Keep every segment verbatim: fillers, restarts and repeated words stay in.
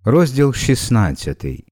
Розділ шістнадцятий.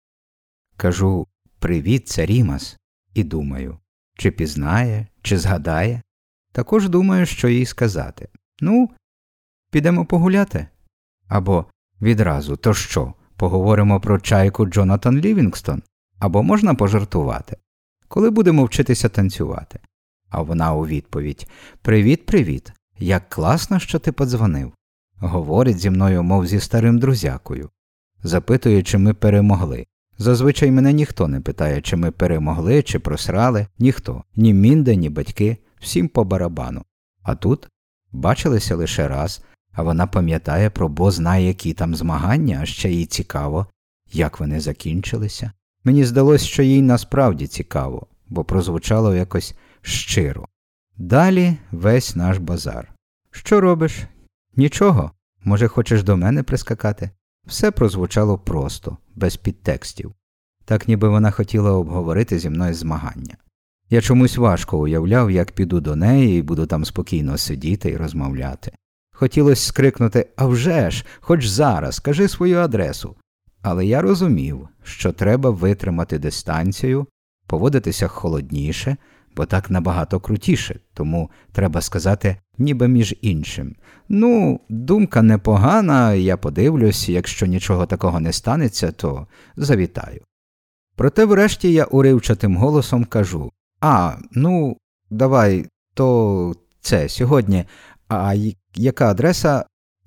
Кажу «Привіт, це Рімас» і думаю, чи пізнає, чи згадає. Також думаю, що їй сказати. Ну, підемо погуляти? Або відразу, то що, поговоримо про чайку Джонатан Лівінгстон? Або можна пожартувати? Коли будемо вчитися танцювати? А вона у відповідь «Привіт, привіт, як класно, що ти подзвонив». Говорить зі мною, мов зі старим друзякою. Запитує, чи ми перемогли. Зазвичай мене ніхто не питає, чи ми перемогли, чи просрали. Ніхто. Ні Мінде, ні батьки. Всім по барабану. А тут бачилися лише раз, а вона пам'ятає про бо знає, які там змагання, а ще їй цікаво, як вони закінчилися. Мені здалось, що їй насправді цікаво, бо прозвучало якось щиро. Далі весь наш базар. Що робиш? Нічого. Може, хочеш до мене прискакати? Все прозвучало просто, без підтекстів. Так ніби вона хотіла обговорити зі мною змагання. Я чомусь важко уявляв, як піду до неї і буду там спокійно сидіти і розмовляти. Хотілося скрикнути «А вже ж, хоч зараз, кажи свою адресу». Але я розумів, що треба витримати дистанцію, поводитися холодніше, бо так набагато крутіше, тому треба сказати ніби між іншим. Ну, думка непогана, я подивлюсь, якщо нічого такого не станеться, то завітаю. Проте врешті я уривчатим голосом кажу, а, ну, давай, то це, сьогодні, а яка адреса,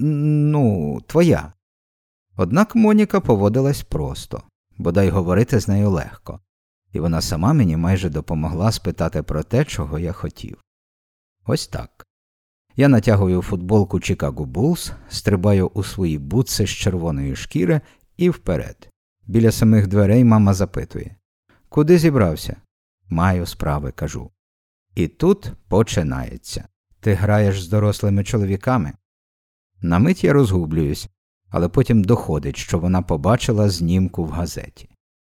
ну, твоя? Однак Моніка поводилась просто, бодай говорити з нею легко. І вона сама мені майже допомогла спитати про те, чого я хотів. Ось так. Я натягую футболку Чикаго Буллс, стрибаю у свої бутси з червоної шкіри і вперед. Біля самих дверей мама запитує. Куди зібрався? Маю справи, кажу. І тут починається. Ти граєш з дорослими чоловіками? На мить я розгублююсь, але потім доходить, що вона побачила знімку в газеті.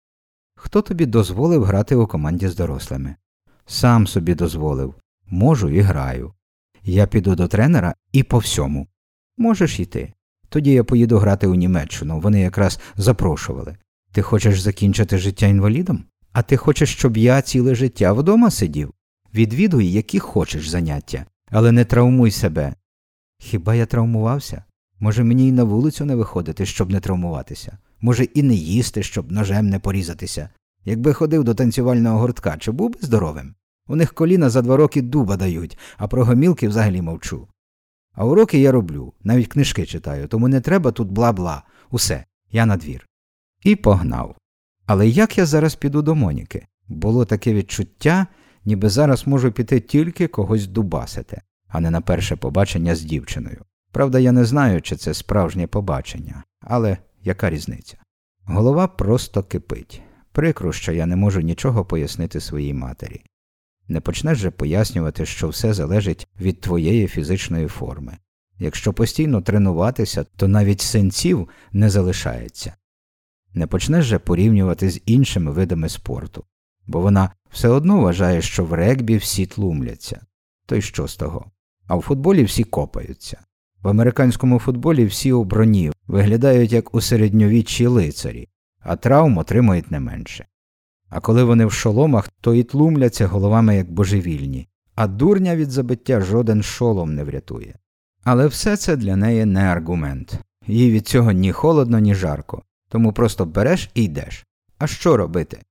Хто тобі дозволив грати у команді з дорослими? Сам собі дозволив. Можу і граю. Я піду до тренера і по всьому. Можеш йти. Тоді я поїду грати у Німеччину, вони якраз запрошували. Ти хочеш закінчити життя інвалідом? А ти хочеш, щоб я ціле життя вдома сидів? Відвідуй, які хочеш заняття, але не травмуй себе. Хіба я травмувався? Може, мені й на вулицю не виходити, щоб не травмуватися? Може, і не їсти, щоб ножем не порізатися? Якби ходив до танцювального гуртка, чи був би здоровим? У них коліна за два роки дуба дають, а про гомілки взагалі мовчу. А уроки я роблю, навіть книжки читаю, тому не треба тут бла-бла. Усе, я на двір. І погнав. Але як я зараз піду до Моніки? Було таке відчуття, ніби зараз можу піти тільки когось дубасити, а не на перше побачення з дівчиною. Правда, я не знаю, чи це справжнє побачення, але яка різниця? Голова просто кипить. Прикро, що я не можу нічого пояснити своїй матері. Не почнеш же пояснювати, що все залежить від твоєї фізичної форми. Якщо постійно тренуватися, то навіть синців не залишається. Не почнеш же порівнювати з іншими видами спорту, бо вона все одно вважає, що в регбі всі тлумляться. То й що з того? А в футболі всі копаються. В американському футболі всі у броні, виглядають як у середньовіччі лицарі, а травм отримують не менше. А коли вони в шоломах, то і тлумляться головами як божевільні, а дурня від забиття жоден шолом не врятує. Але все це для неї не аргумент. Їй від цього ні холодно, ні жарко, тому просто береш і йдеш. А що робити?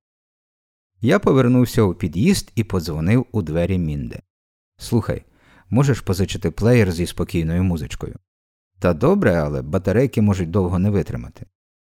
Я повернувся у під'їзд і подзвонив у двері Мінде. Слухай, можеш позичити плеєр зі спокійною музичкою? Та добре, але батарейки можуть довго не витримати.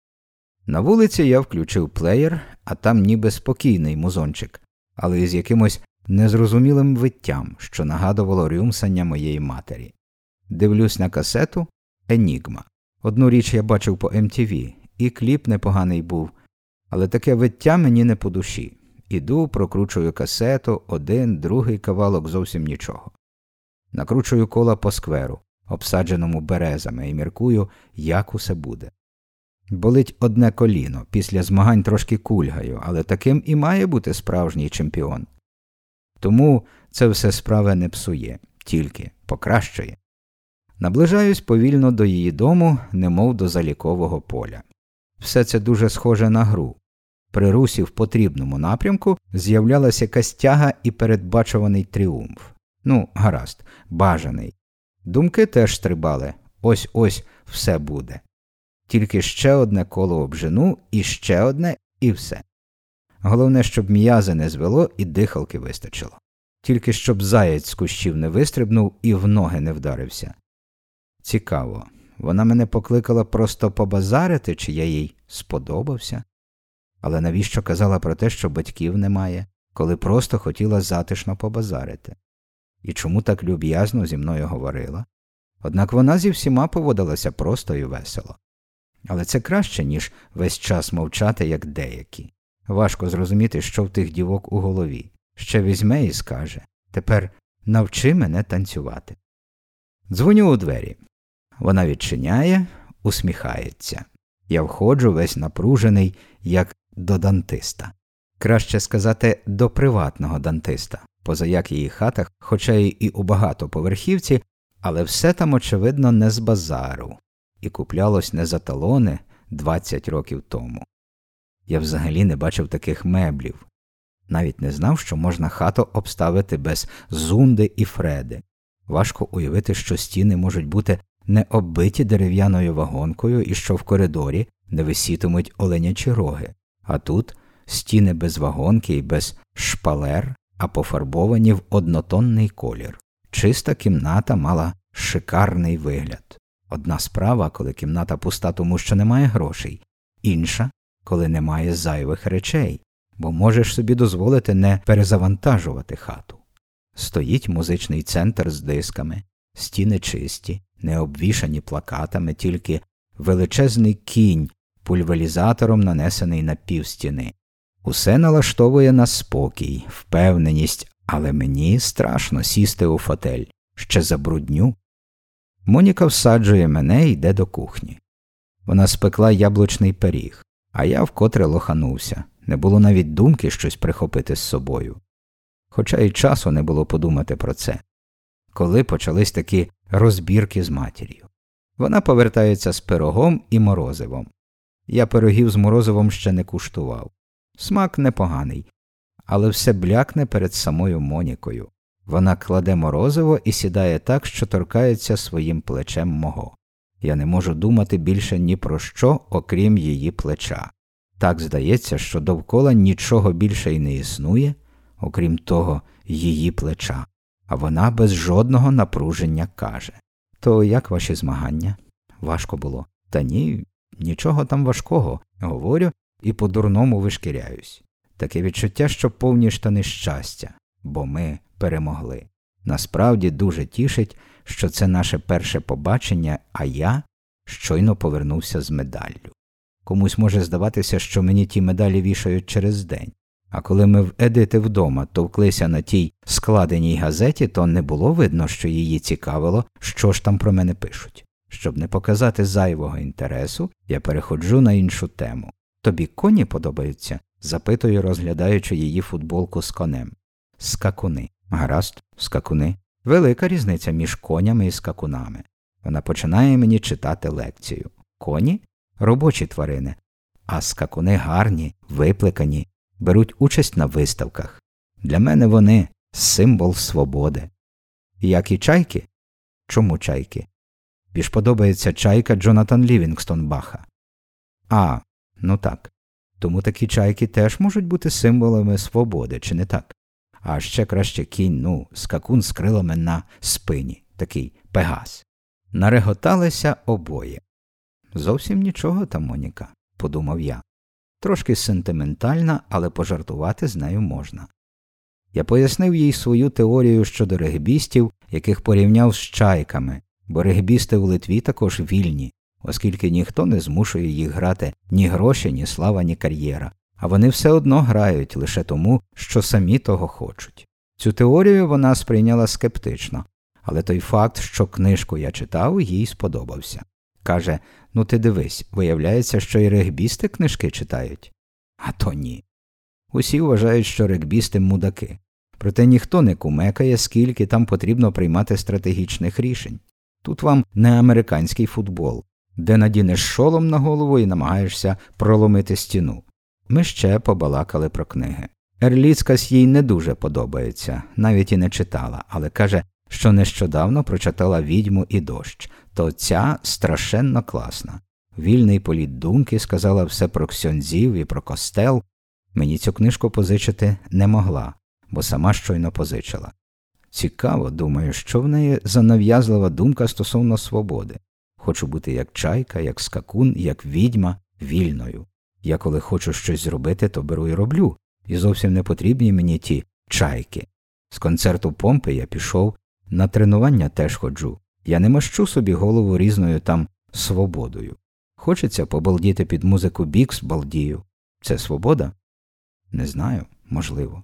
На вулиці я включив плеєр, а там ніби спокійний музончик, але із якимось незрозумілим виттям, що нагадувало рюмсання моєї матері. Дивлюсь на касету «Енігма». Одну річ я бачив по ем ті ві, і кліп непоганий був, але таке виття мені не по душі. Іду, прокручую касету, один, другий кавалок зовсім нічого. Накручую кола по скверу, обсадженому березами, і міркую, як усе буде. Болить одне коліно, після змагань трошки кульгаю, але таким і має бути справжній чемпіон. Тому це все справи не псує, тільки покращує. Наближаюсь повільно до її дому, немов до залікового поля. все це дуже схоже на гру. При русі в потрібному напрямку з'являлася якась тяга і передбачуваний тріумф. Ну, гаразд, бажаний. Думки теж стрибали. Ось-ось все буде. Тільки ще одне коло обжену, і ще одне, і все. Головне, щоб м'язи не звело і дихалки вистачило. Тільки щоб заєць з кущів не вистрибнув і в ноги не вдарився. Цікаво, вона мене покликала просто побазарити, чи я їй сподобався? Але навіщо казала про те, що батьків немає, коли просто хотіла затишно побазарити? І чому так люб'язно зі мною говорила? Однак вона зі всіма поводилася просто і весело. Але це краще, ніж весь час мовчати, як деякі. Важко зрозуміти, що в тих дівок у голові. Ще візьме і скаже: «Тепер навчи мене танцювати». Дзвоню у двері. Вона відчиняє, усміхається. Я входжу весь напружений, як до дантиста. Краще сказати, до приватного дантиста, позаяк її хатах, хоча і у багатоповерхівці, але все там, очевидно, не з базару. І куплялось не за талони двадцять років тому. Я взагалі не бачив таких меблів. Навіть не знав, що можна хату обставити без зунди і фреди. Важко уявити, що стіни можуть бути не оббиті дерев'яною вагонкою і що в коридорі не висітимуть оленячі роги. А тут стіни без вагонки і без шпалер, а пофарбовані в однотонний колір. Чиста кімната мала шикарний вигляд. Одна справа, коли кімната пуста тому, що немає грошей. Інша, коли немає зайвих речей, бо можеш собі дозволити не перезавантажувати хату. Стоїть музичний центр з дисками, стіни чисті, не обвішані плакатами, тільки величезний кінь пульверизатором нанесений на півстіни. Усе налаштовує на спокій, впевненість, але мені страшно сісти у фотель. Ще забрудню. Моніка всаджує мене і йде до кухні. Вона спекла яблучний пиріг, а я вкотре лоханувся. Не було навіть думки щось прихопити з собою. Хоча й часу не було подумати про це. Коли почались такі розбірки з матір'ю. Вона повертається з пирогом і морозивом. Я пирогів з морозивом ще не куштував. Смак непоганий, але все блякне перед самою Монікою. Вона кладе морозиво і сідає так, що торкається своїм плечем мого. Я не можу думати більше ні про що, окрім її плеча. Так здається, що довкола нічого більше й не існує, окрім того її плеча. А вона без жодного напруження каже: «То як ваші змагання?» Важко було. Та ні, нічого там важкого. Говорю і по-дурному вишкіряюсь. Таке відчуття, що повні штани щастя, бо ми перемогли. Насправді дуже тішить, що це наше перше побачення, а я щойно повернувся з медаллю. Комусь може здаватися, що мені ті медалі вішають через день. А коли ми в Едити вдома товклися на тій складеній газеті, то не було видно, що її цікавило, що ж там про мене пишуть. Щоб не показати зайвого інтересу, я переходжу на іншу тему. «Тобі коні подобаються?» – запитую, розглядаючи її футболку з конем. «Скакуни». «Гаразд, скакуни». Велика різниця між конями і скакунами. Вона починає мені читати лекцію. Коні – робочі тварини, а скакуни гарні, виплекані, беруть участь на виставках. Для мене вони – символ свободи. Як і чайки? Чому чайки? Більш подобається чайка Джонатан Лівінгстон Баха. А, ну так. Тому такі чайки теж можуть бути символами свободи, чи не так? А ще краще кінь, ну, скакун з крилами на спині, такий пегас. Нареготалися обоє. Зовсім нічого там, Моніка, подумав я. Трошки сентиментальна, але пожартувати з нею можна. Я пояснив їй свою теорію щодо регбістів, яких порівняв з чайками, бо регбісти в Литві також вільні, оскільки ніхто не змушує їх грати ні гроші, ні слава, ні кар'єра, а вони все одно грають лише тому, що самі того хочуть. Цю теорію вона сприйняла скептично, але той факт, що книжку я читав, їй сподобався. Каже: «Ну ти дивись, виявляється, що і регбісти книжки читають». А то ні. Усі вважають, що регбісти – мудаки. Проте ніхто не кумекає, скільки там потрібно приймати стратегічних рішень. Тут вам не американський футбол, де надінеш шолом на голову і намагаєшся проломити стіну. Ми ще побалакали про книги. Ерліцкас їй не дуже подобається, навіть і не читала, але каже, що нещодавно прочитала «Відьму і дощ», то ця страшенно класна. Вільний політ думки, сказала все про ксьондзів і про костел. Мені цю книжку позичити не могла, бо сама щойно позичила. Цікаво, думаю, що в неї за нав'язлива думка стосовно свободи. Хочу бути як чайка, як скакун, як відьма, вільною. Я коли хочу щось зробити, то беру і роблю. І зовсім не потрібні мені ті чайки. З концерту Помпи я пішов, на тренування теж ходжу. Я не мащу собі голову різною там свободою. Хочеться побалдіти під музику Бікс, балдію. Це свобода? Не знаю, можливо.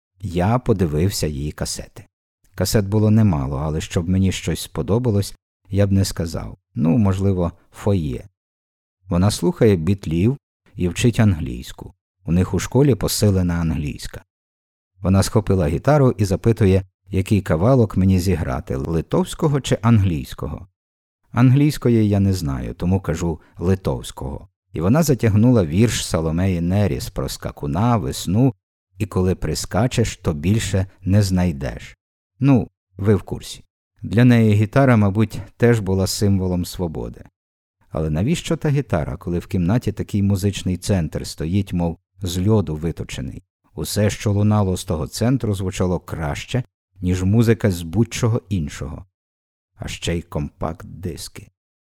Я подивився її касети. Касет було немало, але щоб мені щось сподобалось, я б не сказав. Ну, можливо, фоє. Вона слухає бітлів і вчить англійську. У них у школі посилена англійська. Вона схопила гітару і запитує, який кавалок мені зіграти – литовського чи англійського. Англійської я не знаю, тому кажу литовського. І вона затягнула вірш Соломеї Неріс про скакуна, весну, і коли прискачеш, то більше не знайдеш. Ну, ви в курсі. Для неї гітара, мабуть, теж була символом свободи. Але навіщо та гітара, коли в кімнаті такий музичний центр стоїть, мов з льоду виточений? Усе, що лунало з того центру, звучало краще, ніж музика з будь-чого іншого. А ще й компакт-диски.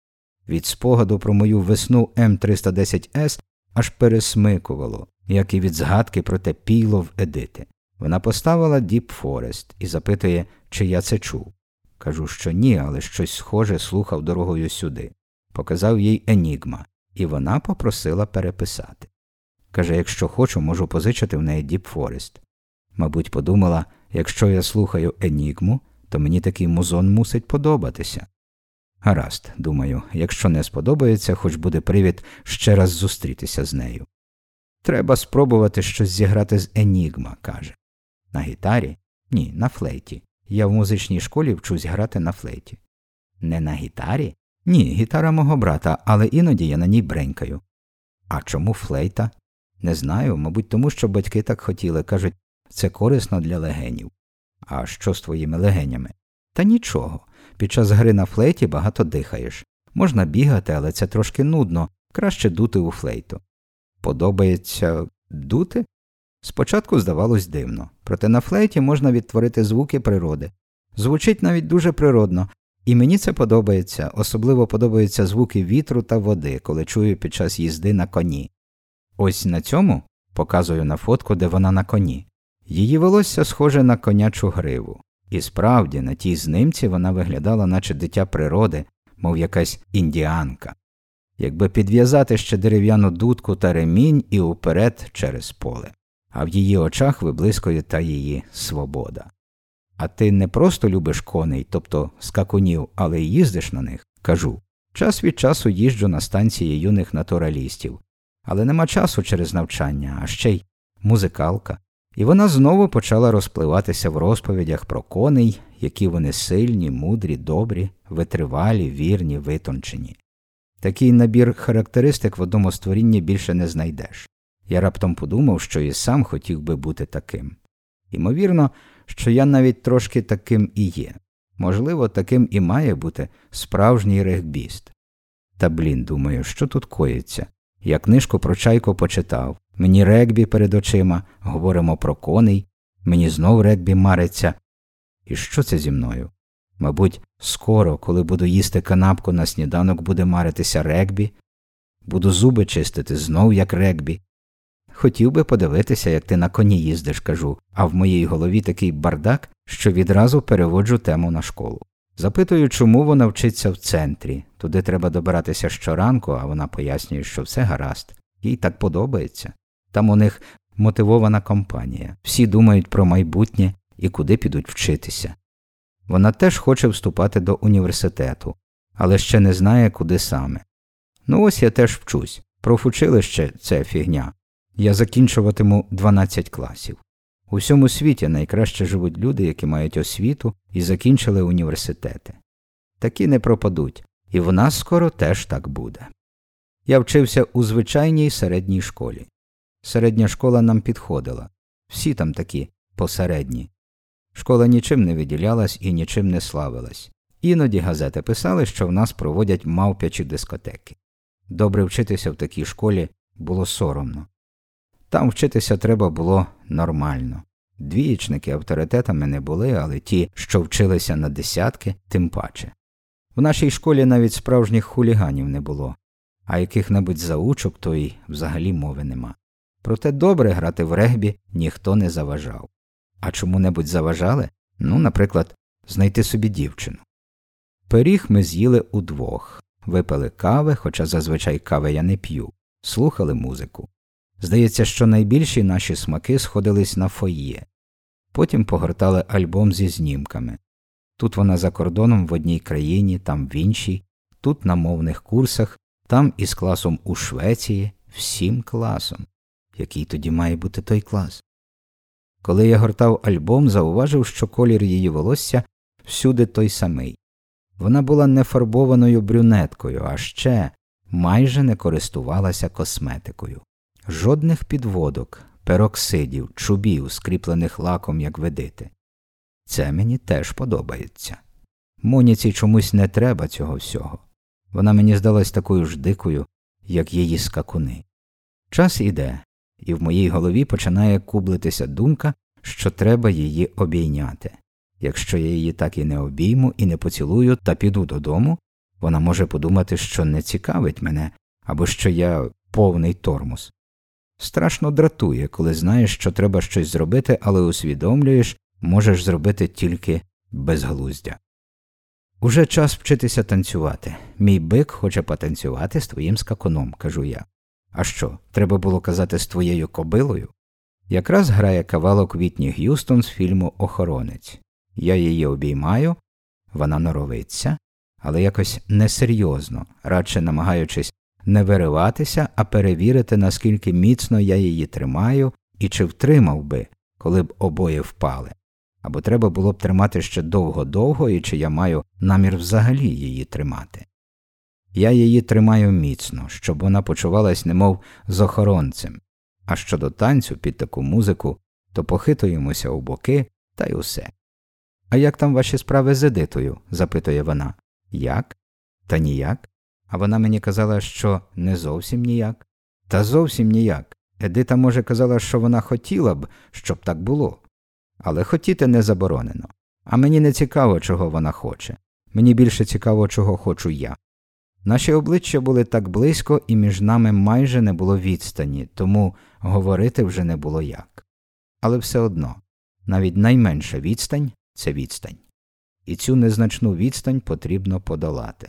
Від спогаду про мою весну Ем триста десять Ес аж пересмикувало, як і від згадки про те пійло в Едити. Вона поставила Deep Forest і запитує, чи я це чув. Кажу, що ні, але щось схоже слухав дорогою сюди. Показав їй Енігма, і вона попросила переписати. Каже, якщо хочу, можу позичити в неї Deep Forest. Мабуть, подумала, якщо я слухаю Енігму, то мені такий музон мусить подобатися. Гаразд, думаю, якщо не сподобається, хоч буде привід ще раз зустрітися з нею. Треба спробувати щось зіграти з Енігма, каже. На гітарі? Ні, на флейті. Я в музичній школі вчусь грати на флейті. Не на гітарі? Ні, гітара мого брата, але іноді я на ній бренькаю. А чому флейта? Не знаю, мабуть, тому що батьки так хотіли, кажуть, це корисно для легенів. А що з твоїми легенями? Та нічого. Під час гри на флейті багато дихаєш. Можна бігати, але це трошки нудно. Краще дути у флейту. Подобається дути? Спочатку здавалось дивно. Проте на флейті можна відтворити звуки природи. Звучить навіть дуже природно. І мені це подобається. Особливо подобаються звуки вітру та води, коли чую під час їзди на коні. Ось на цьому, показую на фотку, де вона на коні. Її волосся схоже на конячу гриву. І справді, на тій знимці вона виглядала наче дитя природи, мов якась індіанка. Якби підв'язати ще дерев'яну дудку та ремінь і уперед через поле. А в її очах виблискує та її свобода. А ти не просто любиш коней, тобто скакунів, але й їздиш на них? Кажу. Час від часу їжджу на станції юних натуралістів. Але нема часу через навчання, а ще й музикалка. І вона знову почала розпливатися в розповідях про коней, які вони сильні, мудрі, добрі, витривалі, вірні, витончені. Такий набір характеристик в одному створінні більше не знайдеш. Я раптом подумав, що і сам хотів би бути таким. Ймовірно, що я навіть трошки таким і є. Можливо, таким і має бути справжній регбіст. Та блін, думаю, що тут коїться? Я книжку про чайку почитав. Мені регбі перед очима, говоримо про коней, мені знов регбі мариться. І що це зі мною? Мабуть, скоро, коли буду їсти канапку на сніданок, буде маритися регбі. Буду зуби чистити знов як регбі. Хотів би подивитися, як ти на коні їздиш, кажу, а в моїй голові такий бардак, що відразу переводжу тему на школу. Запитую, чому вона вчиться в центрі. Туди треба добиратися щоранку, а вона пояснює, що все гаразд. Їй так подобається. Там у них мотивована компанія. Всі думають про майбутнє і куди підуть вчитися. Вона теж хоче вступати до університету, але ще не знає, куди саме. Ну ось я теж вчусь. Профучилище – це фігня. Я закінчуватиму дванадцять класів. У всьому світі найкраще живуть люди, які мають освіту і закінчили університети. Такі не пропадуть, І в нас скоро теж так буде. Я вчився у звичайній середній школі. Середня школа нам підходила. Всі там такі посередні. Школа нічим не виділялась і нічим не славилась. Іноді газети писали, що в нас проводять мавпячі дискотеки. Добре вчитися в такій школі було соромно. Там вчитися треба було нормально. Двієчники авторитетами не були, але ті, що вчилися на десятки, тим паче. В нашій школі навіть справжніх хуліганів не було, а яких-небудь заучок то й взагалі мови нема. Проте добре грати в регбі ніхто не заважав. А чому-небудь заважали? Ну, наприклад, знайти собі дівчину. Пиріг ми з'їли удвох, випили кави, хоча зазвичай кави я не п'ю, слухали музику. Здається, що найбільші наші смаки сходились на фоє. Потім погортали альбом зі знімками. Тут вона за кордоном в одній країні, там в іншій, тут на мовних курсах, там із класом у Швеції, всім класом. Який тоді має бути той клас? Коли я гортав альбом, зауважив, що колір її волосся всюди той самий. Вона була нефарбованою брюнеткою, а ще майже не користувалася косметикою. Жодних підводок, пероксидів, чубів, скріплених лаком, як ведити. Це мені теж подобається. Моніці чомусь не треба цього всього. Вона мені здалась такою ж дикою, як її скакуни. Час іде, і в моїй голові починає кублитися думка, що треба її обійняти. Якщо я її так і не обійму і не поцілую та піду додому, вона може подумати, що не цікавить мене, або що я повний тормоз. Страшно дратує, коли знаєш, що треба щось зробити, але усвідомлюєш, можеш зробити тільки безглуздя. Уже час вчитися танцювати. Мій бик хоче потанцювати з твоїм скакуном, кажу я. А що, треба було казати з твоєю кобилою? Якраз грає кавалок Вітні Г'юстон з фільму «Охоронець». Я її обіймаю, вона норовиться, але якось несерйозно, радше намагаючись не вириватися, а перевірити, наскільки міцно я її тримаю і чи втримав би, коли б обоє впали. Або треба було б тримати ще довго-довго, і чи я маю намір взагалі її тримати. Я її тримаю міцно, щоб вона почувалась немов з охоронцем. А щодо танцю під таку музику, то похитуємося у боки, та й усе. «А як там ваші справи з Едитою?» – запитує вона. «Як? Та ніяк. А вона мені казала, що не зовсім ніяк». «Та зовсім ніяк. Едита, може, казала, що вона хотіла б, щоб так було. Але хотіти не заборонено. А мені не цікаво, чого вона хоче. Мені більше цікаво, чого хочу я». Наші обличчя були так близько, і між нами майже не було відстані, тому говорити вже не було як. Але все одно, навіть найменша відстань – це відстань. І цю незначну відстань потрібно подолати.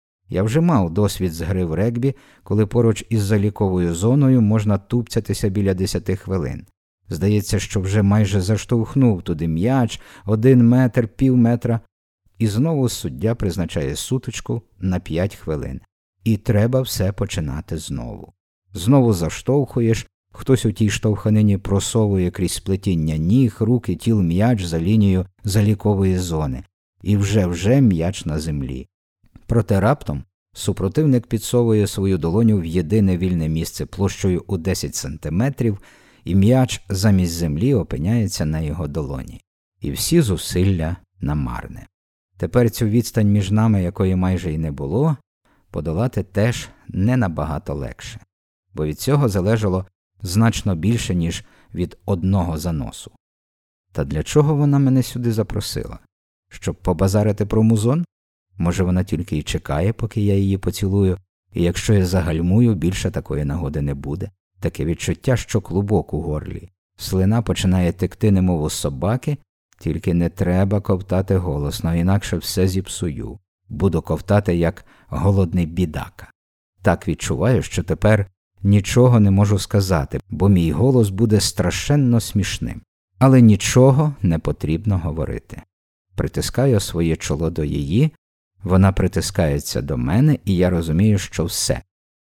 Я вже мав досвід з гри в регбі, коли поруч із заліковою зоною можна тупцятися біля десяти хвилин. Здається, що вже майже заштовхнув туди м'яч, один метр, пів метра, і знову суддя призначає сутичку на п'ять хвилин. І треба все починати знову. Знову заштовхуєш, хтось у тій штовханині просовує крізь сплетіння ніг, рук і тіл м'яч за лінією залікової зони. І вже-вже м'яч на землі. Проте раптом супротивник підсовує свою долоню в єдине вільне місце площею у десять сантиметрів, і м'яч замість землі опиняється на його долоні. І всі зусилля намарне. Тепер цю відстань між нами, якої майже й не було, подолати теж не набагато легше. Бо від цього залежало значно більше, ніж від одного заносу. Та для чого вона мене сюди запросила? Щоб побазарити про музон? Може, вона тільки й чекає, поки я її поцілую, і якщо я загальмую, більше такої нагоди не буде. Таке відчуття, що клубок у горлі. Слина починає текти, немов у собаки, тільки не треба ковтати голосно, інакше все зіпсую. Буду ковтати, як голодний бідака. Так відчуваю, що тепер нічого не можу сказати, бо мій голос буде страшенно смішним. Але нічого не потрібно говорити. Притискаю своє чоло до її, вона притискається до мене, і я розумію, що все.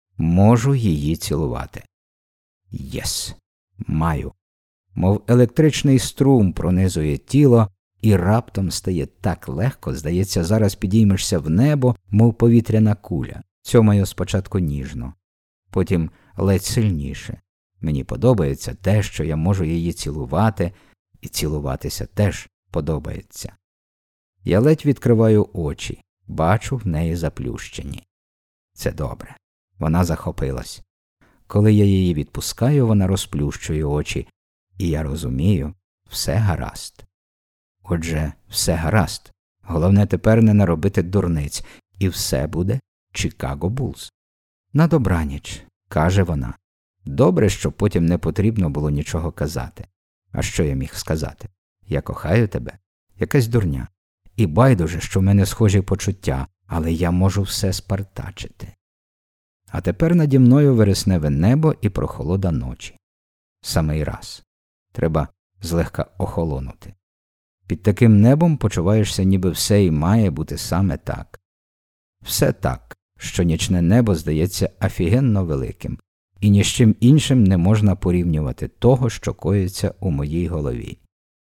Можу її цілувати. Єс. Маю. Мов електричний струм пронизує тіло, і раптом стає так легко, здається, зараз підіймешся в небо, мов повітряна куля. Цьомаю спочатку ніжно, потім ледь сильніше. Мені подобається те, що я можу її цілувати, і цілуватися теж подобається. Я ледь відкриваю очі, бачу в неї заплющені. Це добре. Вона захопилась. Коли я її відпускаю, вона розплющує очі, і я розумію, все гаразд. Отже, все гаразд. Головне тепер не наробити дурниць, і все буде Чикаго Булз. На добраніч, каже вона. Добре, що потім не потрібно було нічого казати. А що я міг сказати? Я кохаю тебе. Якась дурня. І байдуже, що в мене схожі почуття, але я можу все спартачити. А тепер наді мною вересневе небо і прохолода ночі. Самий раз. Треба злегка охолонути. Під таким небом почуваєшся, ніби все і має бути саме так. Все так, що нічне небо здається офігенно великим, і ні з чим іншим не можна порівнювати того, що коїться у моїй голові.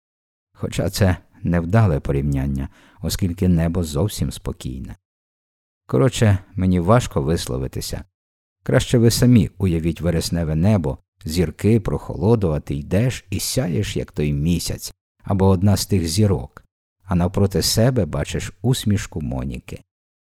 Хоча це невдале порівняння, оскільки небо зовсім спокійне. Коротше, мені важко висловитися. Краще ви самі уявіть вересневе небо, зірки, прохолоду, а ти йдеш і сяєш, як той місяць, або одна з тих зірок, а навпроти себе бачиш усмішку Моніки.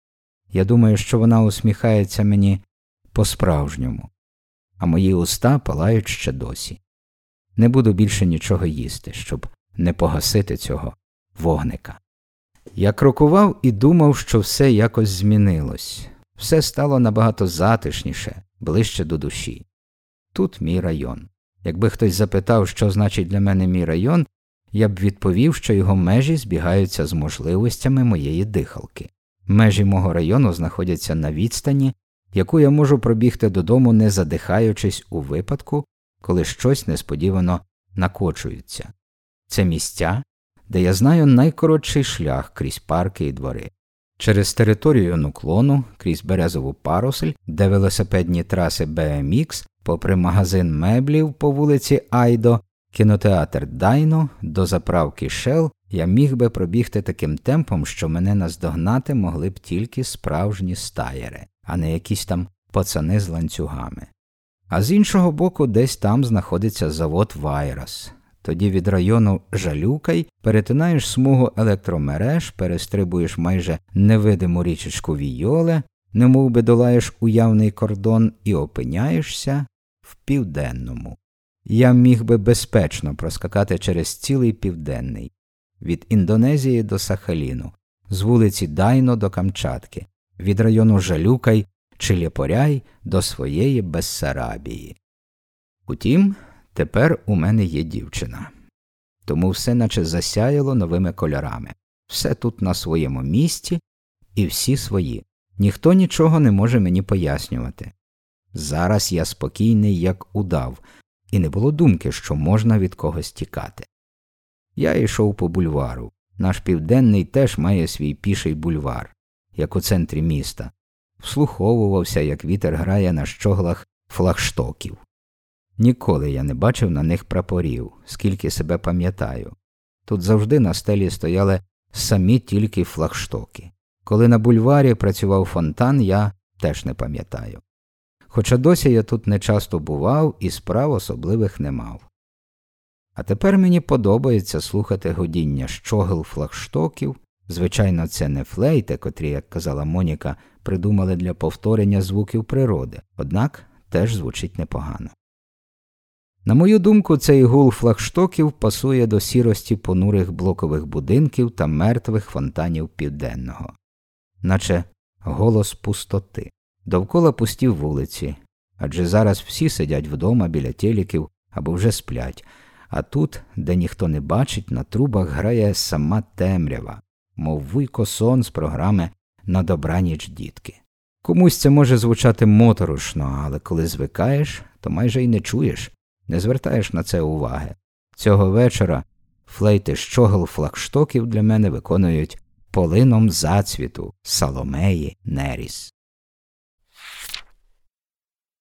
Я думаю, що вона усміхається мені по-справжньому, а мої уста палають ще досі. Не буду більше нічого їсти, щоб не погасити цього вогника. Я крокував і думав, що все якось змінилось. Все стало набагато затишніше, ближче до душі. Тут мій район. Якби хтось запитав, що значить для мене мій район, я б відповів, що його межі збігаються з можливостями моєї дихалки. Межі мого району знаходяться на відстані, яку я можу пробігти додому, не задихаючись у випадку, коли щось несподівано накочується. Це місця, де я знаю найкоротший шлях крізь парки і двори. Через територію Нуклону, крізь березову парусель, де велосипедні траси бі ем ікс, попри магазин меблів по вулиці Айдо, кінотеатр Дайно, до заправки Shell, я міг би пробігти таким темпом, що мене наздогнати могли б тільки справжні стаєри, а не якісь там пацани з ланцюгами. А з іншого боку, десь там знаходиться завод Вайрос. Тоді від району Жалюкай перетинаєш смугу електромереж, перестрибуєш майже невидиму річечку Війоле, немов би долаєш уявний кордон і опиняєшся в Південному. Я міг би безпечно проскакати через цілий Південний, від Індонезії до Сахаліну, з вулиці Дайно до Камчатки, від району Жалюкай чи Лєпоряй до своєї Бессарабії. Утім, тепер у мене є дівчина. Тому все наче засяяло новими кольорами. Все тут на своєму місці і всі свої. Ніхто нічого не може мені пояснювати. Зараз я спокійний, як удав, і не було думки, що можна від когось тікати. Я йшов по бульвару. Наш Південний теж має свій піший бульвар, як у центрі міста. Вслуховувався, як вітер грає на щоглах флагштоків. Ніколи я не бачив на них прапорів, скільки себе пам'ятаю. Тут завжди на стелі стояли самі тільки флагштоки. Коли на бульварі працював фонтан, я теж не пам'ятаю. Хоча досі я тут не часто бував і справ особливих не мав. А тепер мені подобається слухати гудіння щогел флагштоків. Звичайно, це не флейти, котрі, як казала Моніка, придумали для повторення звуків природи, однак теж звучить непогано. На мою думку, цей гул флагштоків пасує до сірості понурих блокових будинків та мертвих фонтанів Південного. Наче голос пустоти. Довкола пусті вулиці, адже зараз всі сидять вдома біля телеків або вже сплять, а тут, де ніхто не бачить, на трубах грає сама темрява, мов вуйко сон з програми «На добраніч, дітки». Комусь це може звучати моторошно, але коли звикаєш, то майже й не чуєш, не звертаєш на це уваги. Цього вечора флейти щогел флагштоків для мене виконують полином зацвіту Саломеї Неріс.